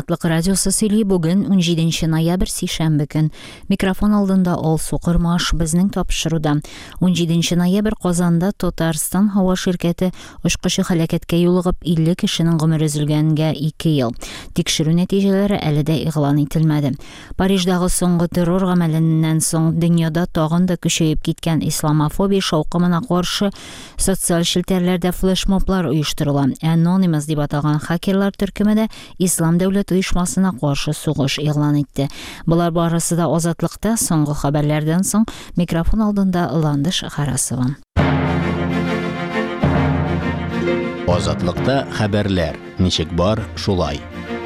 Азатлык радиосы сөйли бүген 17 ноябрь сейшәмбе көн. Микрофон алдында Ал Сукырмаш безнең тапшыруда. 17 ноябрь Казанда Татарстан һава ширкәте очкычы һәлакәткә юлыгып 50 кешенең гомере өзелгәнгә 2 ел. Тикшерү нәтиҗәләре әле дә игълан ителмәде. Париждагы соңгы террор гамәленнән соң дөньяда тагын да көчәеп киткән исламофобия шаукымына каршы социаль челтәрләрдә флешмоблар оештырыла. Anonymous дип аталган хакерлар төркеме Ислам дәүләт оешмасына каршы сугыш игълан итте. Булар барысы да Азатлыкта соңгы хәбәрләрдән соң микрофон алдында Ландыш Харасова. Азатлыкта хәбәрләр. Ничек бар, шулай.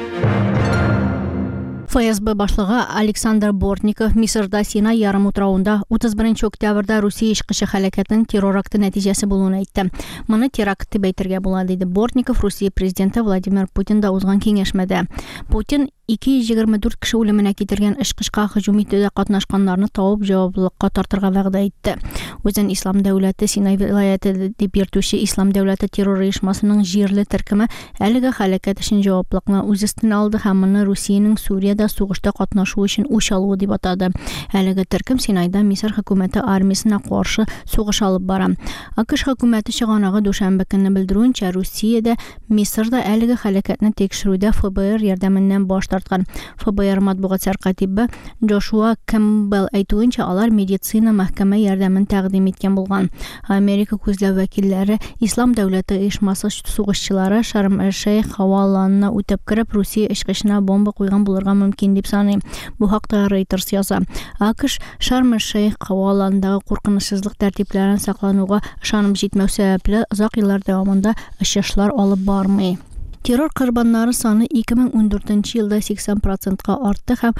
ФСБ башлыгы Александр Бортников Мисырда Синай ярым утравында 31 октябрьдә Русия ишкычы һәлакәтенең террор акты нәтиҗәсе булуын әйтте. Моны теракт дип әйтергә була, диде Бортников Русия президенты Владимир Путинда узган киңәшмәдә. Путин 224 кеше үлеменә китергән ишкычка һөҗүм итүдә катнашканнарны табып җаваплылыкка тартырга вәгъдә итте. Үзен Ислам дәүләте Синай вилаяты дип йөртүче Ислам дәүләте террор оешмасының җирле төркеме әлеге һәлакәт өчен җаваплылыкны үз өстенә алды һәм моны Русиянең Суриядә сугышта катнашу өчен үч алуы дип атады. Әлеге төркем Синайда Мисыр хөкүмәте армиясына каршы сугыш алып бара. АКШ хөкүмәте чыганагы дүшәмбе көнне белдерүенчә, Русиядә Мисырда әлеге һәлакәтне тикшерүдә ФБР ярдәменнән баш тарткан. ФБР матбугат сәркатибы Джошуа Кэмпбелл әйтүенчә, алар медицина мәхкәмә ярдәмен тәкъдим иткән булган. Америка күзләү вәкилләре Ислам дәүләте оешмасы сугышчылары Шарм-эль-Шейх һаваланына үтеп кереп, Русия ишкачына бомба куйган булырга мөмкин дип саный. Бу хакта Reuters яза. АКШ Шарм-эль-Шейх һаваланындагы куркынычсызлык тәртипләрен саклануга ышанып җитмәү сәбәпле озак еллар дәвамында очышлар алып бармый. Террор корбаннары саны 2014 елда 80%-ка артты һәм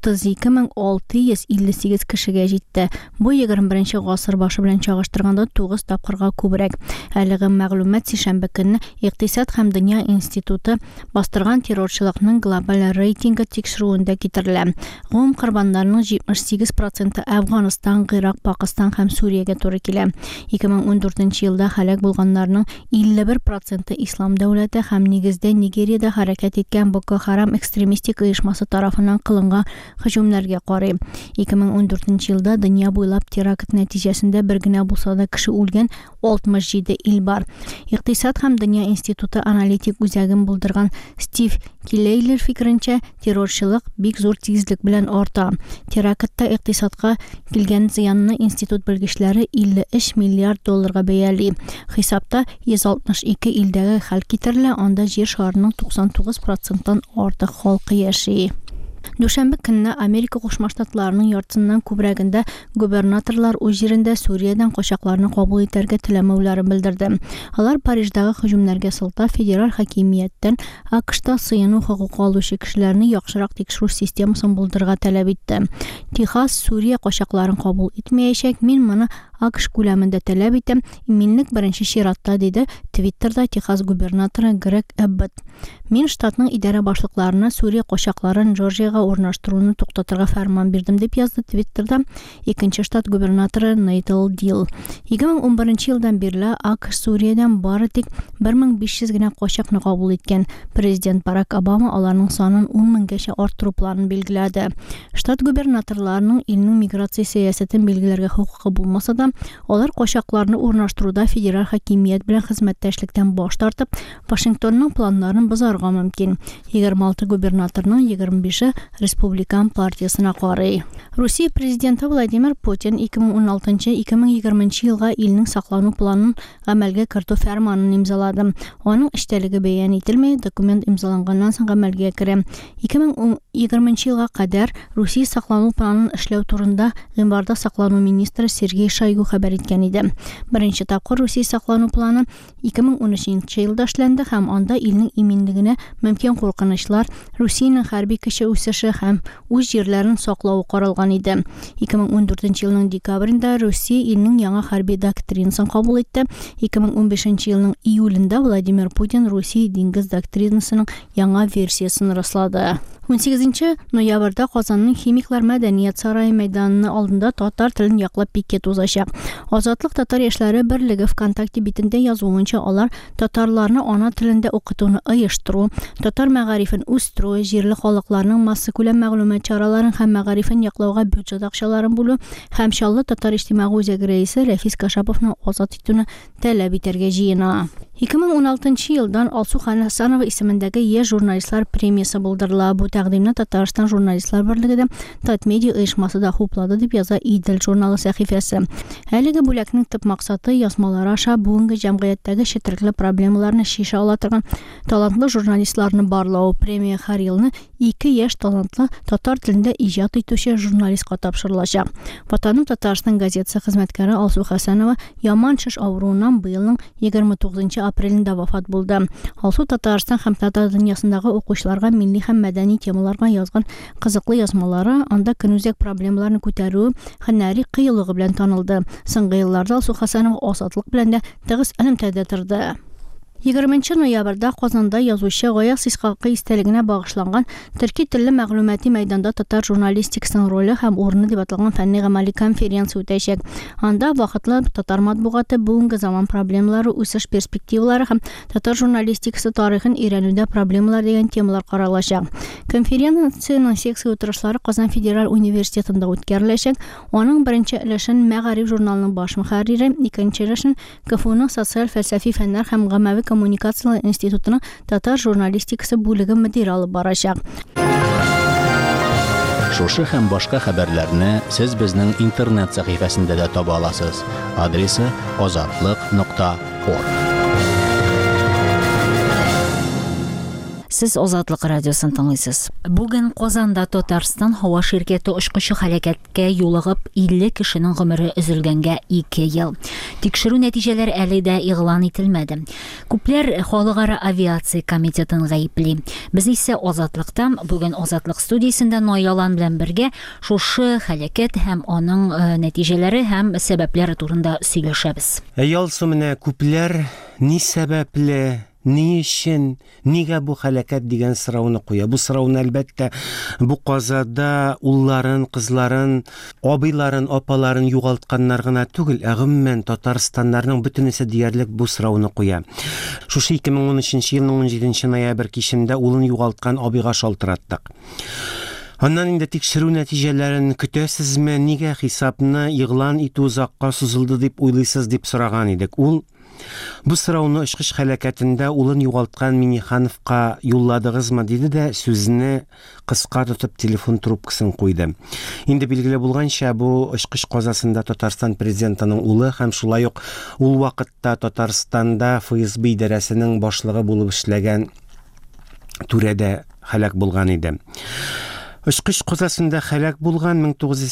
32658 кешегә җитте. Бу 21 гасыр башы белән чагыштырганда 9 тапкырга күбрәк. Әлеге мәгълүмат сишәмбе көнне Икътисад һәм дөнья институты бастырган террорчылыкның глобаль рейтингы тикшерүендә китерелә. Гомум корбаннарның 78% Әфганстан, Ирак, Пакистан һәм Суриягә туры килә. 2014 елда һәлак булганнарның 51% Ислам дәүләте һәм Нигерияда хәрәкәт иткән Боко Харам экстремистик оешмасы тарафыннан кылынган һөҗүмнәргә карый. 2014 елда дөнья буйлап теракт нәтиҗәсендә бер генә булса да кеше үлгән 67 ил бар. Икътисад һәм дөнья институты аналитик үзәген булдырган Стив Килейлер фикеренчә, террорчылык бик зур тизлек белән арта. Терактта икътисадка килгән зыянны институт белгечләре 53 миллиард долларга бәяли. Хисапта 162 илдәге хәл китерелә, анда җир шарының 99%-тан артык халкы яши. Дүшәмбе көнне Америка Кушма Штатларының яртысыннан күбрәгендә губернаторлар үз җирендә Суриядән качакларны кабул итәргә теләмәүләрен белдерде. Алар Париждагы һөҗүмнәргә сылтап федераль хакимияттән АКШта сыену хокукы алучы кешеләрне яхшырак тикшерү системасын булдырырга таләп итте. Техас Сурия качакларын кабул итмәячәк, мин моны АКШ күләмендә таләп итәм, минлек беренче чиратта, диде Твиттерда Техас губернаторы Грег Эббот. Мин штатның идарә башлыкларына Сурия качакларын Джорджияга урнаштыруны туктатырга фәрман бирдем, дип язды Твиттерда икенче штат губернаторы Нейтл Дил. 2011 елдан бирле АКШ Суриядән бары тик 1500 генә качакны кабул иткән. Президент Барак Обама аларның санын 10 меңгәчә арттыру планын билгеләде. Штат губернаторларының илнең миграция сәясәтен билгеләргә хокукы булмаса да, алар качакларны урнаштыруда федераль хакимият белән хезмәттәшлектән баш тартып, Вашингтонның планнарын бозарга мөмкин. 26 губернаторның 25-е Республикан партиясына карый. Русия президенты Владимир Путин 2016-2020 елга илнең саклану планын гамәлгә кертү фәрманын имзалады. Аның эчтәлеге бәян ителмәй, документ имзаланганнан соң гамәлгә керә. 2020 елга кадәр Русия саклану планын эшләү турында гыйнварда саклану министры Сергей Шойгу хәбәр иткән иде. Беренче тапкыр Русия саклану планы 2013 елда эшләнде һәм анда илнең иминлегенә мөмкин куркынычлар, Русиянең хәрби көче үсеше һәм үз җирләрен саклауы каралган иде. 2014 елның декабрендә Русия илнең яңа хәрби доктринасын кабул итте. 2015 елның июлендә Владимир Путин Русия диңгез доктринасының яңа версиясын раслады. 18 ноябрьдә Казанның Химиклар мәдәният сарае мәйданының алдында татар телен яклап пикет узачак. Азатлык татар яшьләре берлеге ВКонтакте битендә язуынча, алар татарларны ана телендә укытуны оештыру, татар мәгарифен үстерү, җирле халыкларның масса күләм мәгълүмат чараларын һәм мәгарифен яклауга бюджет акчаларын бүлү һәм Чаллы татар иҗтимагый үзәге рәисе Рәфис Кашаповны азат итүне таләп итәргә җыена. 2016 елдан Алсу Хәсәнова исемендәге яшь журналистлар премиясе булдырыла. Бу тәкъдимне Татарстан журналистлар берлегендә Татмедиа оешмасы да хуплады дип яза Идел журналы сәхифәсе. Әлеге бүләкнең төп максаты язмалары аша бүгенге җәмгыятьтәге четерекле проблемаларны шиша ала торган талантлы журналистларны барлау. Премия һәр елны 2 яшь талантлы татар телендә иҗат итүче журналистка тапшырылачак. Ватаным Татарстан газетасы хезмәткәре Алсу Хәсәнова яман шеш авыруыннан быелның 29 апрелендә вафат булды. Алсу Татарстан һәм татар дөньясындагы укучыларга милли һәм мәдәни темаларга язган кызыклы язмалары, анда көнүзәк проблемаларны күтәрү һөнәри кыюлыгы белән танылды. Соңгы елларда Алсу Хәсәнова азатлык белән дә тыгыз элемтәдә торды. 20 ноябрьдә Казанда язучы Гаяз Исхакый истәлегенә багышланган төрки телле мәгълүмати мәйданда татар журналистикасының роле һәм урыны дип аталган фәнни-гамәли конференция үтәчәк. Анда вакытлы татар матбугаты бүгенге заман проблемалары, үсеш перспективалары һәм татар журналистикасы тарихын өйрәнүдә проблемалар дигән темалар каралачак. Конференциянең секция утырышлары Казан Федераль университетында үткәреләчәк. Аның беренче өлешен Мәгариф журналының баш мөхәррире, икенче өлешен КФУның социаль фәлсәфи фәннәр һәм гамәви коммуникациялар институтының татар журналистикасы бүлеге мөдире алып барачак. Шушы һәм башка хәбәрләрне сез безнең интернет сәхифәсендә дә таба аласыз. Адресы azatlyk.org. Сез Азатлык радиосын тыңлыйсыз. Бүген Казанда Татарстан һава ширкәте очкычы һәлакәткә юлыгып 50 кешенең гомере өзелгәнгә 2 ел. Тикшерү нәтиҗәләре әле дә игълан ителмәде. Күпләр Халыкара авиация комитетын гаепли. Без исә Азатлыктан бүген Азатлык студиясендә Наялан белән бергә шушы һәлакәт һәм аның нәтиҗәләре һәм сәбәпләре турында сөйләшәбез. Ялсу менә күпләр ни сәбәпле, ни өчен, нигә бу һәлакәт дигән сорауны куя. Бу сорауны әлбәттә бу казада улларын, кызларын, абыйларын, апаларын югалтканнар гына түгел, гомумән Татарстаннарның бөтенесе диярлек бу сорауны куя. Шушы 2013 елның 17 ноябрь кичендә улын югалткан абыйга шалтыраттык. Аннан инде тикшерү нәтиҗәләрен көтәсезме, нигә хисапны игълан итү узакка сузылды дип уйлыйсыз дип сораган идек. Ул бу сорауны очкыч һәлакәтендә улын югалткан Минихановка юлладыгызмы диде дә сүзне кыска тотып телефон трубкасын куйды. Инде билгеле булганча, бу очкыч казасында Татарстан президентының улы һәм шулай ук ул вакытта Татарстанда ФСБ идарәсенең башлыгы булып эшләгән түрәдә һәлак булган иде. Очкыч казасында һәлак булган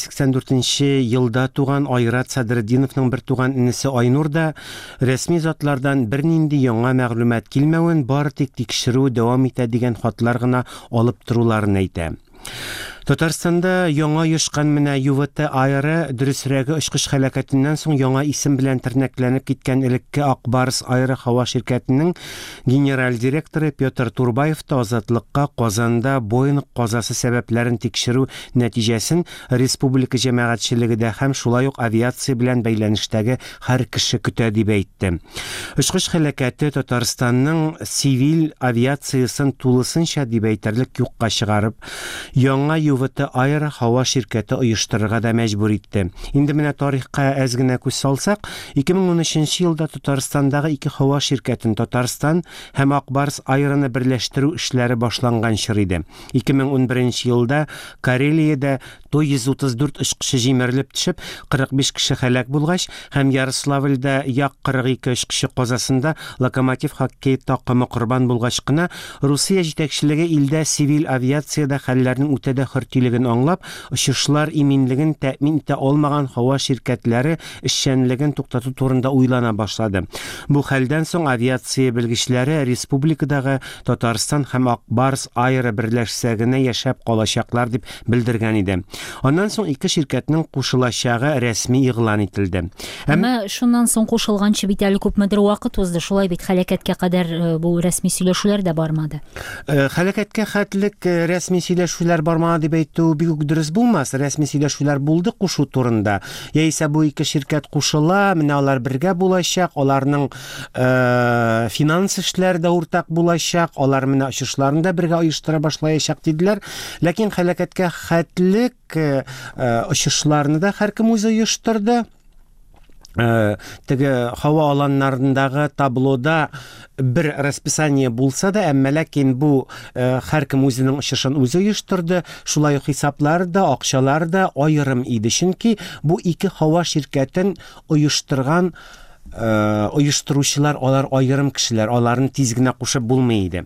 1984 елда туган Айрат Садретдиновның бер туган инесе Айнур да рәсми затлардан бернинди яңа мәгълүмат килмәвен, бары тик тикшерү дәвам итә дигән хатлар гына алып торуларын әйтә. Татарстанда яңа йышкан менә ЮВТ аэры дөресрәге очкыч һәлакәтеннән соң яңа исем белән тернәкләнеп киткән элекке Акбарс аэры һава ширкәтенең генераль директоры Петр Турбаев та Азатлыкка Казанда Боинг казасы сәбәпләрен тикшерү нәтиҗәсен республика җәмәгатьчелегендә һәм шулай ук авиация белән бәйләнештәге һәр кеше көтә дип әйтте. Очкыч һәлакәте Татарстанның цивил авиациясын тулысынча дип әйтерлек юкка чыгарып, яңа ЮВТ аэры һава ширкәте оештырырга да мәҗбүр итте. Инде менә тарихка әз генә күз салсак, 2013 елда Татарстандагы 2 һава ширкәтен Татарстан һәм Акбарс аэрыны берләштерү эшләре башланган чор иде. 2011 елда Карелиядә 134 очкышы җимерелеп төшеп, 45 кеше һәлак булгач, һәм Ярославльдә як 42 очкышы казасында Локомотив хоккей такымы корбан булгач кына, Русия җитәкчелеге илдә цивил авиациядә хәлләрнең үтә дә хөр мөфтилеген аңлап, очышлар иминлеген тәэмин итә алмаган һава ширкәтләре эшчәнлеген туктату турында уйлана башлады. Бу хәлдән соң авиация белгечләре республикадагы Татарстан һәм Акбарс Air берләшсәгенә яшәп калачаклар дип белдергән иде. Аннан соң ике ширкәтнең кушылачагы рәсми игълан ителде. Әмма шуннан соң кушылганчы бит әле күпмедер вакыт узды. Шулай бит хәлакәткә кадәр бу рәсми сөйләшүләр дә бармады. Хәлакәткә хәтлек рәсми сөйләшүләр бармады дип әйтү бик үк дөрес булмас. Рәсми сөйләшүләр булды кушу турында. Яисә бу ике ширкәт кушыла, менә алар бергә булачак, аларның финанс эшләре дә уртак булачак, алар менә очышларын да бергә оештыра башлаячак диделәр. Ләкин хәлакәткә хәтлек очышларны да һәркем үзе оештырды. Теге һава аланнарындагы таблода бер расписание булса да, әмма ләкин бу һәркем үзенең очышын үзе оештырды. Шулай ук хисаплар да, акчалар да аерым иде. Чөнки бу ике һава ширкәтен оештырган оештыручылар, алар аерым кешеләр, аларны тиз генә кушып булмый иде.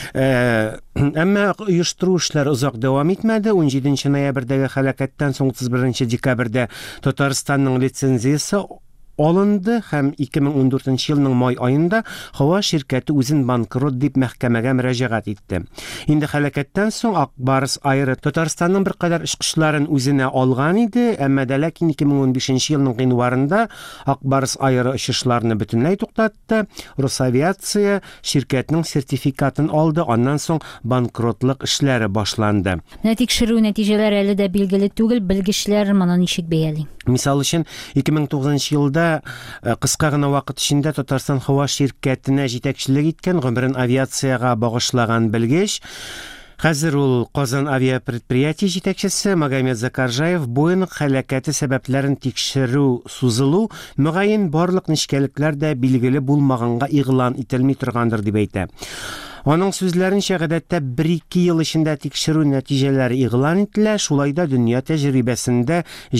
Әмма оештыру эшләре озак дәвам итмәде. 17 ноябрьдәге хәлакәттән соң 31 декабрьдә Татарстанның лицензиясе алынды һәм 2014 елның май айында һава ширкәте үзен банкрот дип мәхкәмәгә мөрәҗәгать итте. Инде хәлакәттән соң Акбарс Air Татарстанның бер кадәр эшкышларын үзенә алган иде, әмма дә ләкин 2015 елның гыйнварында Акбарс Air очышларны бөтенләй туктатты. Росавиация ширкәтнең сертификатын алды, аннан соң банкротлык эшләре башланды. Тикшерү нәтиҗәләре әле дә билгеле түгел, белгечләр моны ничек бәяли? Мисал өчен 2009 елда кыска гына вакыт эчендә Татарстан һава ширкәтенә җитәкчелек иткән, гомерен авиацияга багышлаган белгеч, хәзер ул Казан авиапредприятие җитәкчесе Магомед Закаржаев Боинг хәлакәте сәбәпләрен тикшерү сузылу, мөгаен барлык нечкәлекләр дә билгеле булмаганга игълан ителми торгандыр дип әйтә. Аның сүзләренчә, гадәттә 1-2 ел эчендә тикшерү нәтиҗәләре игълан ителә. Шулай да дөнья тәҗрибәсендә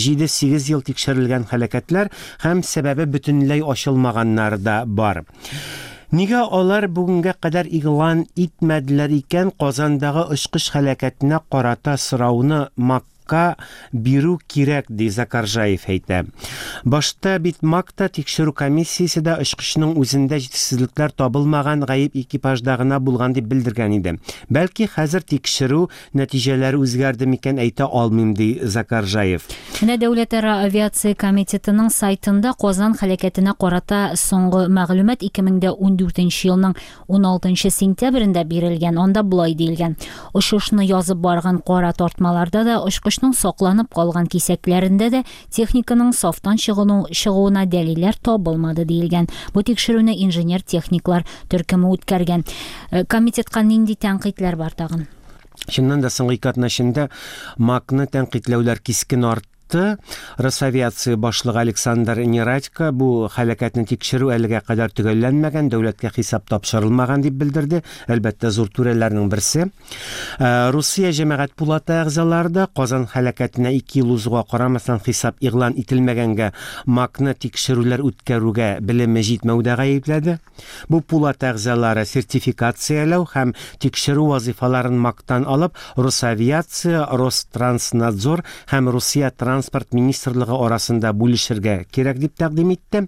7-8 ел тикшерелгән хәлакәтләр һәм сәбәбе бөтенләй ачылмаганнар да бар. Нигә алар бүгенгә кадәр игълан итмәделәр икән? Казандагы очкыш хәлакәтенә карата сорауны МАКка бирү кирәк, ди Закаржаев әйтә. Башта бит МАКта тикшерү комиссиясе дә очкышның үзендә җитешсезлекләр табылмаган, гаип экипажда гына булган дип белдергән иде. Бәлки хәзер тикшерү нәтиҗәләре үзгәрде микән, әйтә алмыйм, ди Закаржаев. Менә Дәүләтара авиация комитетының сайтында Казан хәлакәтенә карата соңгы мәгълүмат 2014 елның 16 сентябрендә бирелгән. Анда булай диелгән: очышны язып барган кара тартмаларда да, очкышның сакланып калган кисәкләрендә дә техниканың сафтан чыгуына дәлилләр табылмады диелгән. Бу тикшерүне инженер-техниклар төркеме үткәргән. Комитетка нинди тәнкыйтьләр бар тагын? Шуннан да соңгы катнашында МАКны тәнкыйтьләүләр кискен артты. Росавиация башлыгы Александр Нерадько бу хәлакәтне тикшерү әлегә кадәр төгәлләнмәгән, дәүләткә хисап тапшырылмаган дип белдерде. Әлбәттә, зур түрәләрнең берсе. Русия җәмәгать пулаты әгъзалары да Казан хәлакәтенә 2 ел узуга карамастан хисап игълан ителмәгәнгә МАКны тикшерүләр үткәрүгә белеме җитмәүдә гаепләде. Бу пулат әгъзалары сертификацияләү һәм тикшерү вазифаларын МАКтан алып, Росавиация, Ространснадзор һәм Русия транспорт министрлыгы арасында бүлешергә кирәк дип тәкъдим итте.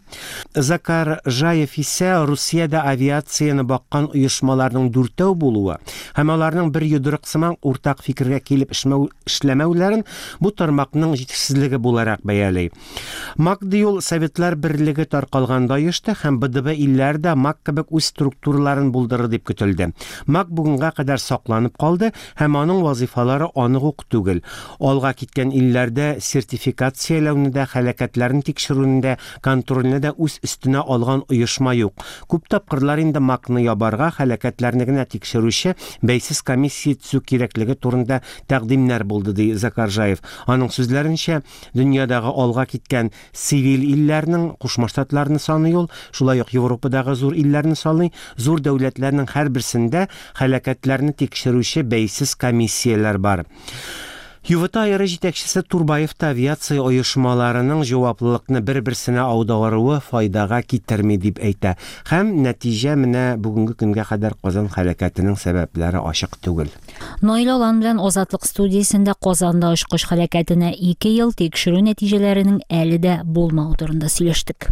Закаржаев исә Русиядә авиацияны баккан оешмаларның 4 булуы һәм аларның бер йодрык сыман уртак фикергә килеп эшләмәүләрен бу тармакның җитешсезлеге буларак бәялый. МАК ди Советлар Берлеге таркалганда оешты һәм БДБ илләрдә МАК кебек үз структураларын булдырыр дип көтелде. МАК бүгенгә кадәр сакланып калды һәм аның вазифалары анык ук түгел. Алга киткән илләрдә сертификацияләүне дә, хәлакәтләрен тикшерүне, контрольне дә үз өстенә алган оешма юк. Күп тапкырлар инде МАКны ябарга, хәлакәтләрне генә тикшерүче бәйсез комиссия төзү кирәклеге турында тәкъдимнәр булды, ди Закаржаев. Аның сүзләренчә, дөньядагы алга киткән цивил илләрнең, Кушма Штатларны саный ул, шулай ук Европадагы зур илләрне саный, зур дәүләтләрнең һәр берсендә хәлакәтләрне тикшерүче бәйсез комиссияләр бар. ЮВТ айры җитәкчесе Турбаев та авиация оешмаларының җаваплылыкны бер-берсенә аударуы файдага китерми дип әйтә. Һәм нәтиҗә менә бүгенге көнгә кадәр Казан һәлакәтенең сәбәпләре ачык түгел. Наил Алан белән Азатлык студиясендә Казанда очкыш һәлакәтенә 2 ел тикшерү нәтиҗәләренең әле дә булмау турында сөйләштек.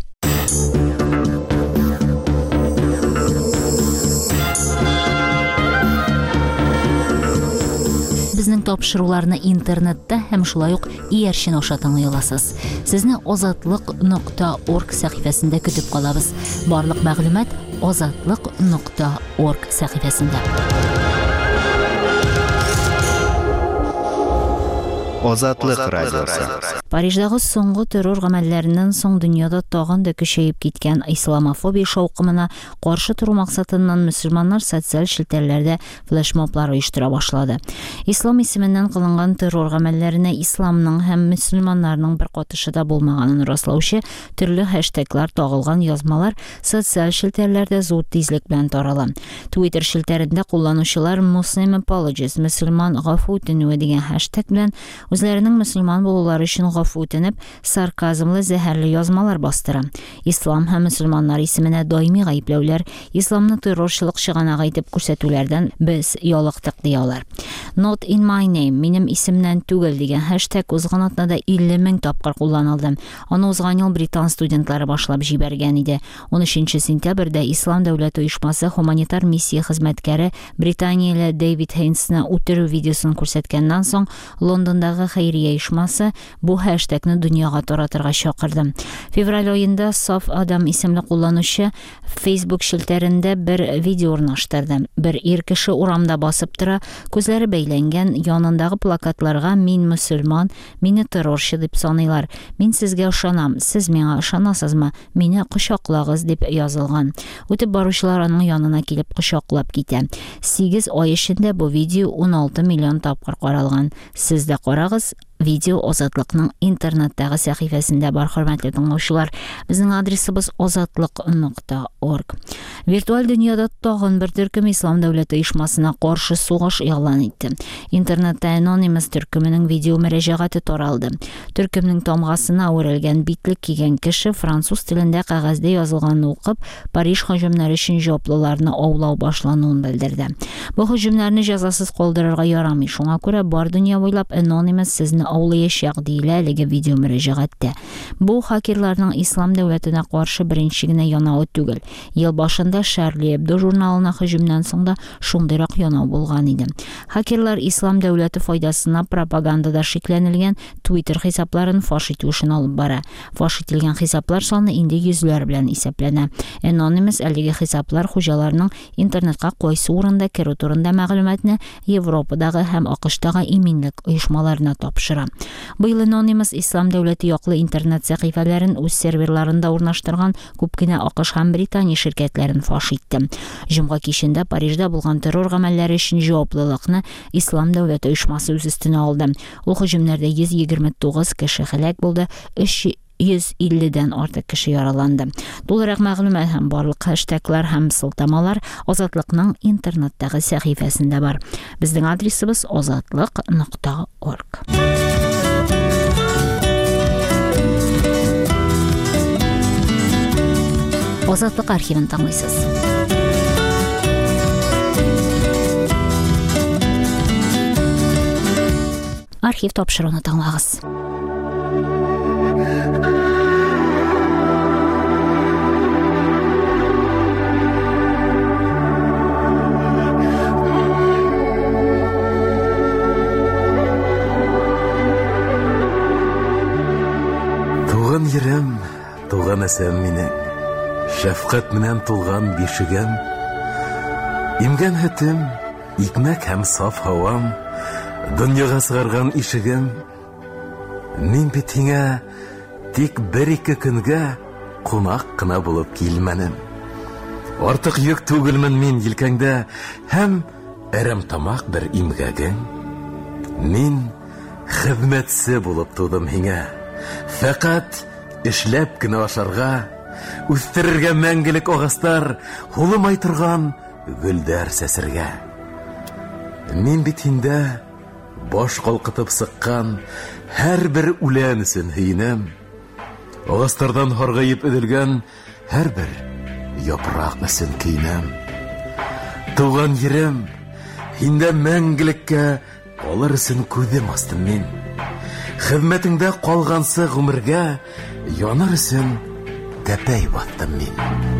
Безнең тапшыруларны интернетта һәм шулай ук иярчен аша тыңлый аласыз. Сезне azatlык.org сәхифәсендә көтеп калабыз. Барлык мәгълүмат azatlык.org сәхифәсендә. Азатлык радиосы. Париждагы соңгы террор гамәлләреннән соң дөньяда тагын да көчәеп киткән исламофобия шаукымына каршы туру максатыннан мөселманнар социаль челтәрләрдә флешмоблар оештыра башлады. Ислам исеменнән кылынган террор гамәлләренә исламның һәм мөселманнарның бер катышы да булмаганын раслаучы төрле хэштеглар тагылган язмалар социаль челтәрләрдә зур тизлек белән тарала. Twitter челтәрендә кулланучылар Muslim Apologies, мөселман гафу үтенүе дигән хэштег белән үзләренең мөселман булулары өчен гафу үтенеп, сарказмлы зәһәрле язмалар бастыра. Ислам һәм мөселманнар исеменә даими гаепләүләр, исламны террорчылык чыганагы итеп күрсәтүләрдән без ялыктык диялар. Not in my name, минем исемнән түгел дигән хэштег узган атнада 50 000 тапкыр кулланылды. Аны узган ел британ студентлары башлап җибәргән иде. 13 сентябрьдә Ислам дәүләте оешмасы гуманитар миссия хезмәткәре Британияле Дэвид Хейнсны үтерү видеосын күрсәткәннән соң Лондондагы хәйрия оешмасы бу хэштегны дөньяга таратырга чакырды. Февраль аенда Саф Адам исемле кулланучы Facebook челтәрендә бер видео урнаштырды. Бер ир кеше урамда басып тора, күзләре бәйләнгән, янындагы плакатларга "Мин мөселман, мине террорчы" дип саныйлар. "Мин сезгә ышанам, сез миңа ышанасызмы? Мине кочаклагыз" дип язылган. Үтеп баручылар аның янына килеп кочаклап китә. 8 ай эчендә бу видео 16 миллион тапкыр каралган. Сез дә карагыз. Видео Азатлыкның интернеттагы сәхифәсендә бар, хөрмәтле тыңлаучылар. Безнең адресыбыз azatlык.org. Виртуаль дөньяда тагын бер төркем ислам дәүләте оешмасына каршы сугыш игълан итте. Интернетта Anonymous төркеменең видео мөрәҗәгате таралды. Төркемнең тамгасына үрелгән битлек кигән кеше француз телендә кәгазьдә язылганны укып, Париж һөҗүмнәре өчен җаваплыларны аулау башлануын белдерде. Бу һөҗүмнәрне җәзасыз калдырырга ярамый. Шуңа күрә бар дөнья буйлап Anonymous сезне аулаячак диелә әлеге видео мөрәҗәгатьтә. Бу хакерларның ислам дәүләтенә каршы беренче генә янауы түгел. Ел башында Шарли Эбдо журналына һөҗүмнән соң да шундыйрак янау булган иде. Хакерлар ислам дәүләте файдасына пропагандада шикләнелгән Twitter хисапларын фаш итү өчен алып бара. Фаш ителгән хисаплар саны инде йөзләр белән исәпләнә. Anonymous әлеге хисаплар хуҗаларының интернетка кайсы урында керү турында мәгълүматны Европадагы һәм АКШтагы иминлек оешмаларына тапшыра. Быел Anonymous ислам дәүләте яклы интернет сәхифәләрен үз серверларында урнаштырган күп кенә АКШ һәм Британия ширкәтләрен фаш итте. Җомга кичендә Парижда булган террор гамәлләре өчен җаваплылыкны ислам дәүләте оешмасы үз өстенә алды. Ул һөҗүмнәрдә 129 кеше һәлак булды, 350-дән артык кеше яраланды. Тулырак мәгълүмат һәм барлык хэштеглар һәм сылтамалар Азатлыкның интернеттагы сәхифәсендә бар. Безнең адресыбыз azatlык.org. Азатлык архивын тыңлыйсыз. Архив тапшыруны тыңлагыз. Туган ерем, туган әсәм минең, шәфкать менән тулган бишегем, имгән һөтем, икмәк һәм саф һавам, дөньяга сыгарган ишегем. Мин бит һиңа тик 1-2 көнгә кунак кына булып килмәнем. Артык йөк түгелмен мин елкәңдә һәм әрәм тамак бер имгәгең. Мин хезмәтче булып тудым һиңа. Фәкать эшләп кенә ашарга, үстерергә мәңгелек агастар, хулымай торган гөлдәр сәсергә. Мин бит инде баш калкытып сыккан һәрбер үлән өчен һөйнәм. Агастардан харгайып өделгән һәрбер япрак өчен көйнәм. Туган ерем, һиндә мәңгелеккә калыр өчен күдем астым мин. Хезмәтеңдә калгансы гомергә яныр өчен тәпәй баттым мин.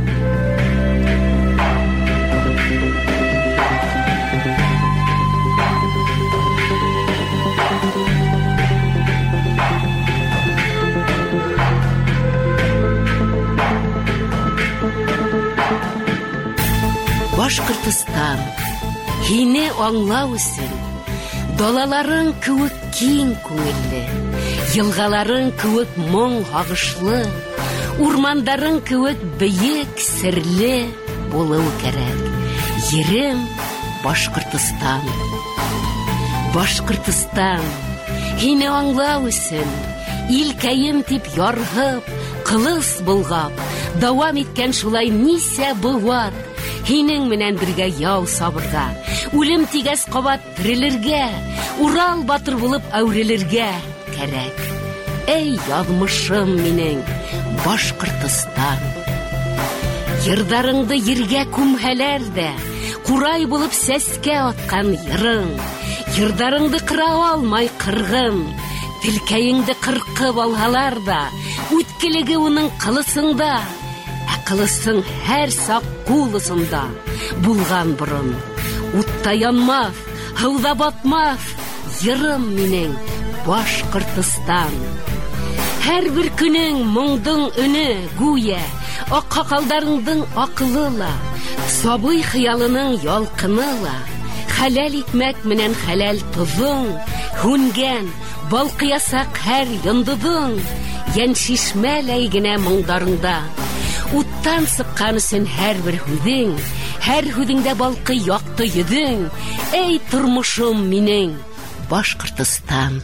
Башкортстан, һине аңлау өчен, далаларың күк киң күңелле, елгаларың күк моң агышлы, урмандарың күк бөек серле булу кирәк. Ерем Башкортстан. Башкортстан, һине аңлау өчен, илкәем дип яргып, кылыс булгап, дәвам иткән шулай нисә быват. Һинең менән бергә яу сабырга, үлем тигәс кабат терелергә, Урал батыр булып әүрелергә кирәк. Эй язмышым минең, Башкортстан. Йырдарыңды ергә күмһәләр дә, курай булып сәскә аткан йырың. Йырдарыңды кыра алмай кыргын, телкәеңде кыркып алһалар да, үткелеге уның кылысында. Кылысың һәр сак кулысында булган борын. Утта янмас, һыуда батмас, йырым минең Башкортстан. Һәр бер көнең моңдың өне гүя, ак какалдарыңдың акылыла, сабый хыялының ялкыныла. Хәләл икмәк менән хәләл тузың, һүнгән, балкыясак һәр йондыдың, ян шишмәләй генә моңдарыңда. Уттан сыккан өчен һәрбер һүдеңдә балкый якты йөзең. Эй тормышым минең Башкортстан.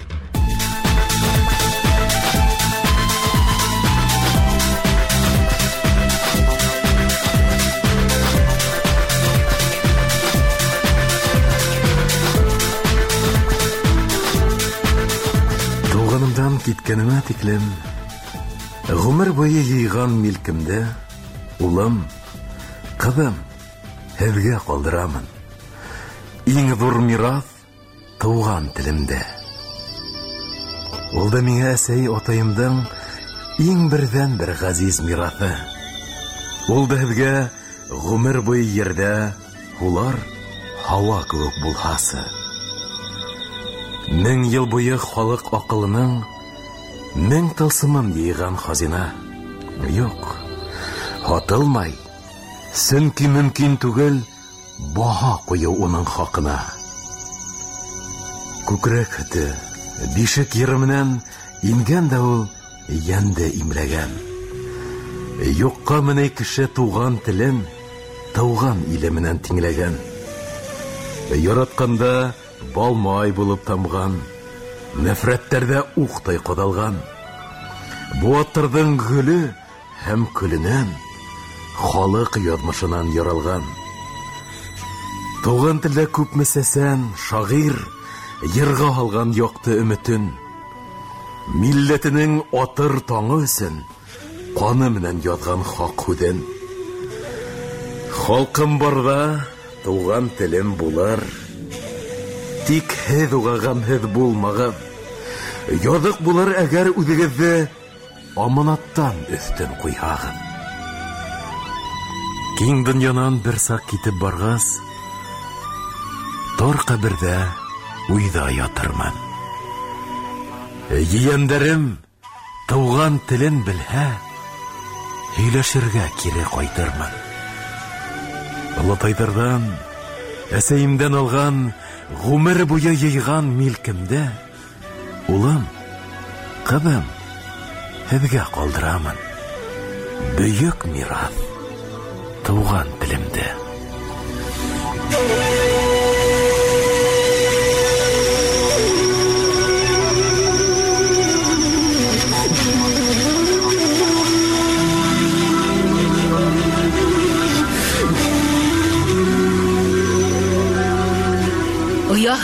Туганымдан киткәнемә тиклем, гомер буе йыйган милкемдә, улым, кызым, һеҙгә калдырамын. Иң зур мирас туган телемдә. Ул да миңа әсәй атайымдың иң берҙән бер ғазиз мирасы. Ул да һеҙгә гомер буе ердә улар һауа кеүек булһасы. 1000 ел буе халык акылының 1000 тылсымын йыйган хазина. Юк, хатылмай, сөнки мөмкин түгел баһа кую уның хакына. Күкрәк һөте, бишек йыры менән ингән дә ул йәнде имләгән. Юкка менә кеше туган телен, туган иле менән тиңләгән. Яратканда балмай булып тамган, нәфрәттәрдә ухтай кадалган. Бу аттырдың гөле һәм көлінен халык язмышынан яралган. Туган телдә күпме сәсән, шагыйр, йырга алган якты өмөтен. Милләтенең атыр таңы өчен каны менән язган хак һүден. Халкым барда туган телем булыр. Тик һеҙ уға гамһеҙ булмағыҙ. Яҙыҡ булыр әгәр үҙегеҙҙе аманаттан өҫтөн ҡуйһағыҙ. Киң донъянан бер саҡ китеп барғас, тор ҡәберҙә уйҙа ятырмын. Ейәндәрем туған телен белһә, һөйләшергә кире ҡайтырмын. Олатайҙарҙан, әсәйемдән алған ғүмер буйы йыйған милкемдә, улым, ҡыҙым, һеҙгә ҡалдырамын. Бөйөк мирас туған телемде.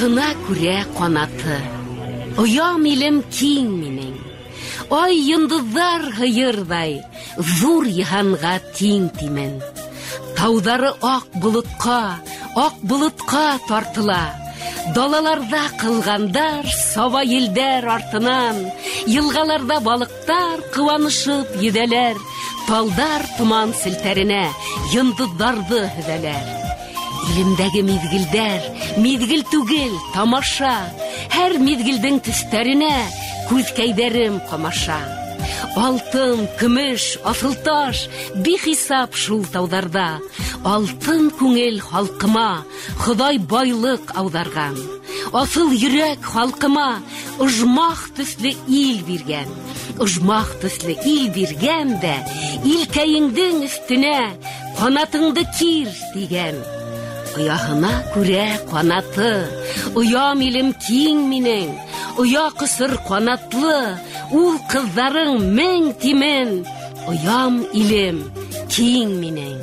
Ояһына күрә канаты. Оям илем киң минең. Ай йондызлар һыйырдай, зур йыһанга тиң тимен. Таудары ак болытка тартыла. Далаларда кылгандар, саба елдер артынан, йылгаларда балыктар кыванышып йөдәләр, талдар туман селтәренә йондызларды һөдәләр. Илемдәге мизгелдәр, мизгел түгел, тамаша, һәр мизгелдең төстәренә күз кәйдәрем камаша. Алтын, көмеш, асыл таш, бихисап шул таударда. Алтын күңел халкыма, Ходай байлык аударган. Асыл йөрәк халкыма, ожмах төсле ил биргән. Ожмах төсле ил биргән дә, илкәеңдең өстенә канатыңды кир дигән. Ояһына күрә канаты, оям илем киң минең, оя кысыр канатлы, ул кызларың мең тимен, оям илем киң минең.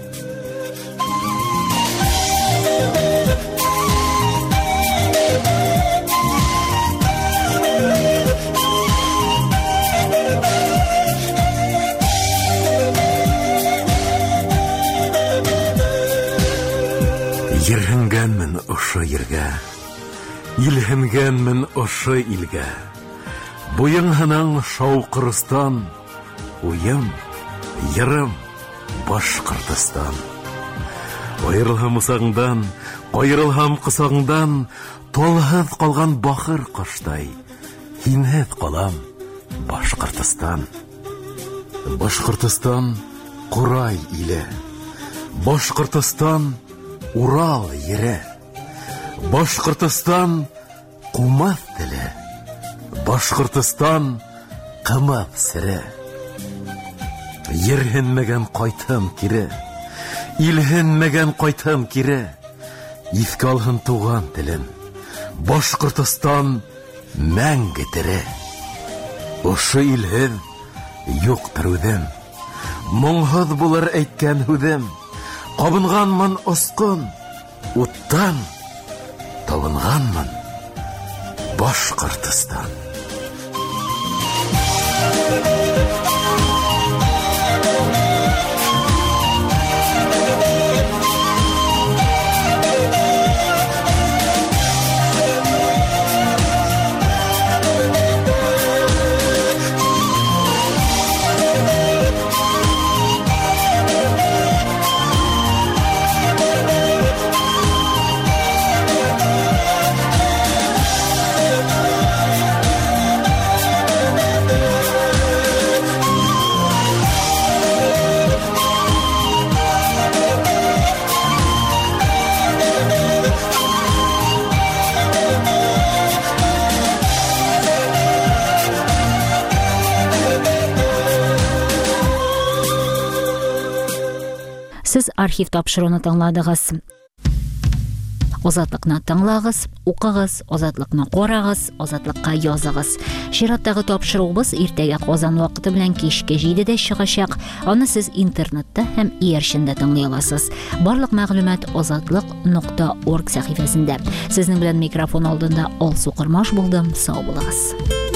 Йөрһенгәнмен ошо ергә, илһенгәнмен ошо илгә. Буйыңһының Шауқырыстан, уйым, йырым Башкортстан. Аерылһам усагыңдан, кайрылһам кысагыңдан, талһыз калган бахыр каштай, һинһез калам Башкортстан. Башкортстан Курай иле, Башкортстан Урал ере, Башкортстан кумас теле, Башкортстан кымап сере. Йөрһенмәгән кайтам кире, илһенмәгән кайтам кире. Искә алһын туган телем, Башкортстан мәңге тере. Ошо илһеҙ юктыр үҙем, моңһыҙ булыр әйткән һүҙем. Кабынганмын осҡон, уттан табынғанмын Башкортстан. Сез архив тапшыруны тыңладыгыз. Азатлыкны тыңлагыз, укыгыз, азатлыкны карагыз, азатлыкка языгыз. Чираттагы тапшыруыбыз иртәгә Казан вакыты белән кичке 7дә чыгачак. Аны сез интернетта һәм иярчендә тыңлый аласыз. Барлык мәгълүмат azatlык.org сәхифәсендә. Сезнең белән микрофон алдында Алсу Кырмаш булдым. Сау булыгыз.